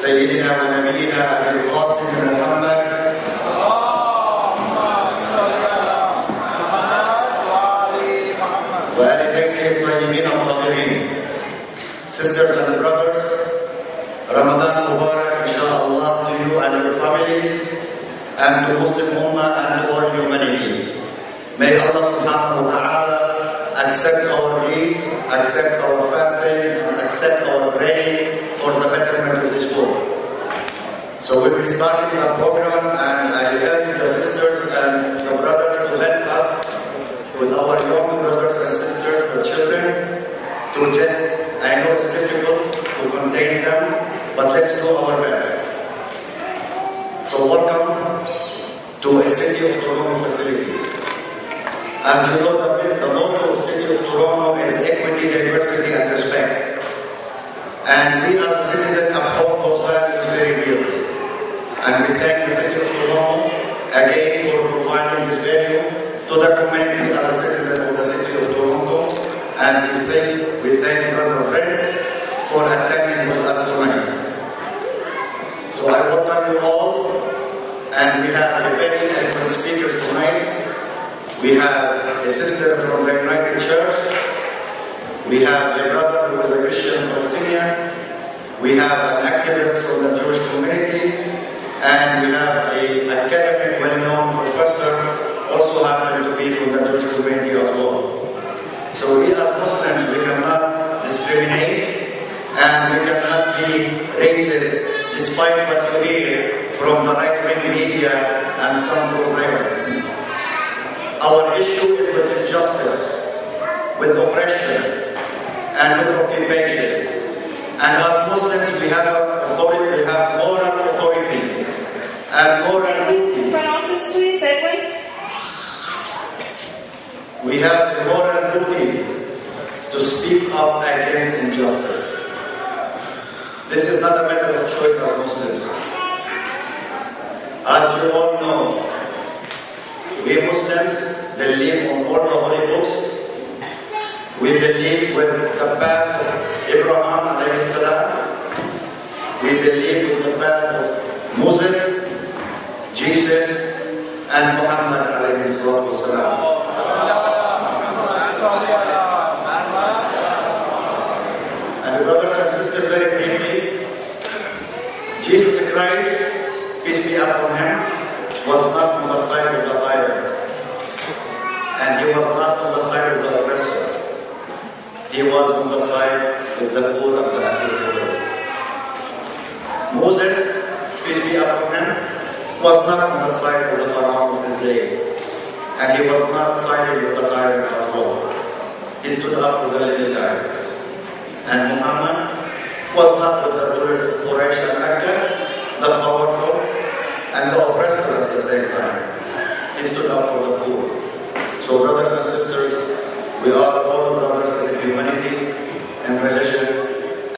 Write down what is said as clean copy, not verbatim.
سيدنا ونبينا أبي القاسم محمد وآل بيته الطيبين الطاهرين. Sisters and brothers, Ramadan Mubarak inshallah to you and your families and to Muslim Ummah and to all humanity. May Allah subhanahu wa ta'ala accept our deeds, accept our fasting, and accept our praying for the betterment of this world. So we'll be starting the program, and I urge the sisters and the brothers to help us with our young brothers and sisters, the children, to just, I know it's difficult to contain them, but let's do our best. So welcome to a City of Toronto facilities. As you know, the motto of City of Toronto is equity, diversity, and respect. And we as citizens uphold those values very really. And we thank the City of Toronto again for providing this value to the community as a citizen of the City of Toronto. And we thank Brother Prince for attending with us tonight. So I welcome you all, and we have a very eloquent speakers tonight. We have a sister from the United Church. We have a brother who is a Christian Palestinian. We have an activist from the Jewish community. And we have an academic, well-known professor, also happen to be from the Jewish community as well. So we as Muslims, we cannot discriminate and we cannot be racist despite what you hear from the right-wing media and some of those rivals. Our issue is with injustice, with oppression, and with occupation. And as Muslims, we have authority, we have moral authorities and moral duties. We have the moral duties to speak up against injustice. This is not a matter of choice as Muslims. As you all know, we Muslims believe on all the holy books. We believe with the path of Abraham alayhi salam. We believe with the path of Moses, Jesus, and Muhammad alayhi salam. And brothers and sisters, very briefly, Jesus Christ, peace be upon him, was not on the side of the tyrant. And he was not on the side of the oppressor. He was on the side of the poor and the underprivileged. Moses, peace be upon him, was not on the side of the Pharaoh of his day. And he was not sided with the tyrant as well. He stood up for the little guys. And Muhammad was not with the rulers of Quraysh and Mecca, the powerful and the oppressor at the same time. He stood up